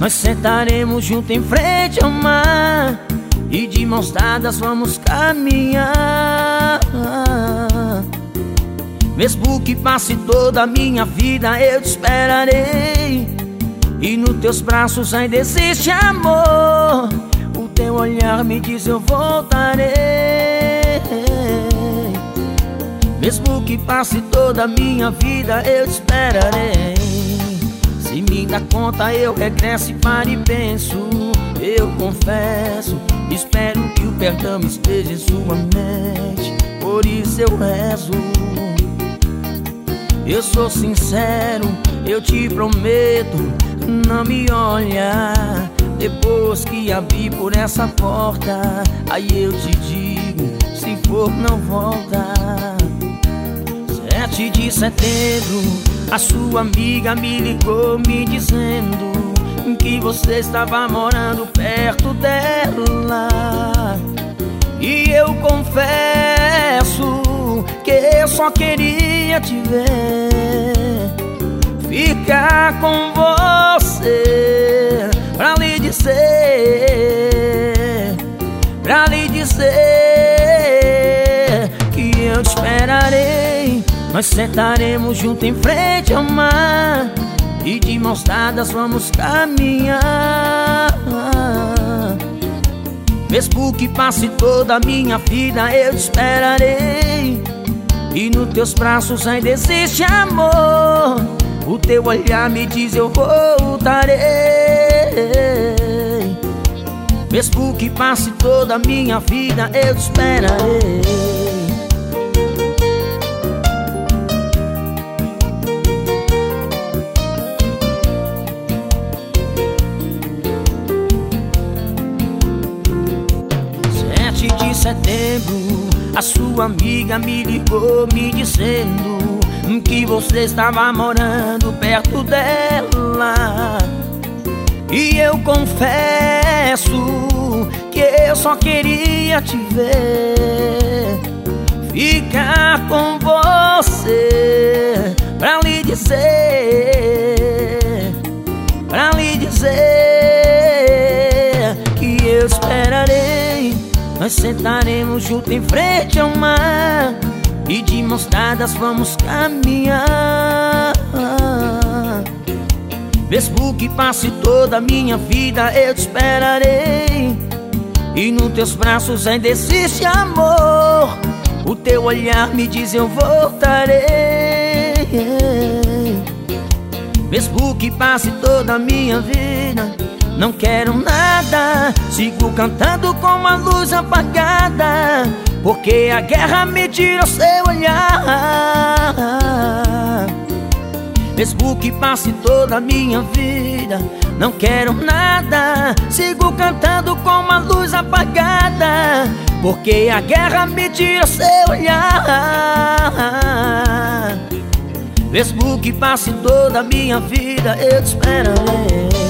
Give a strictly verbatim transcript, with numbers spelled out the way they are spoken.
nós sentaremos junto em frente ao mar e de mãos dadas vamos caminhar. Mesmo que passe toda a minha vida, eu te esperarei, e nos teus braços ainda existe amor. O teu olhar me diz eu voltarei. Mesmo que passe toda a minha vida, eu te esperarei. Se me dá conta eu regresso e paro e penso. Eu confesso, espero que o perdão esteja em sua mente. Por isso eu rezo. Eu sou sincero, eu te prometo, não me olha. Depois que abrir por essa porta, aí eu te digo, se for não volta. Sete de setembro, a sua amiga me ligou me dizendo que você estava morando perto dela. E eu confesso que eu só queria te ver, ficar com você, pra lhe dizer, pra lhe dizer que eu te esperarei. Nós sentaremos junto em frente ao mar e de mãos dadas vamos caminhar. Mesmo que passe toda a minha vida, eu te esperarei, e nos teus braços ainda existe amor. O teu olhar me diz eu voltarei. Mesmo que passe toda a minha vida, eu te esperarei. De setembro, a sua amiga me ligou me dizendo que você estava morando perto dela. E eu confesso que eu só queria te ver, ficar com você, pra lhe dizer, pra lhe dizer que eu esperarei. Nós sentaremos junto em frente ao mar e de mãos dadas vamos caminhar. Mesmo que passe toda a minha vida, eu te esperarei, e nos teus braços ainda existe amor. O teu olhar me diz eu voltarei. Mesmo que passe toda a minha vida, não quero nada, sigo cantando com a luz apagada, porque a guerra me tira seu olhar. Mesmo que passe toda a minha vida, não quero nada, sigo cantando com a luz apagada, porque a guerra me tira seu olhar. Mesmo que passe toda a minha vida, eu te esperarei.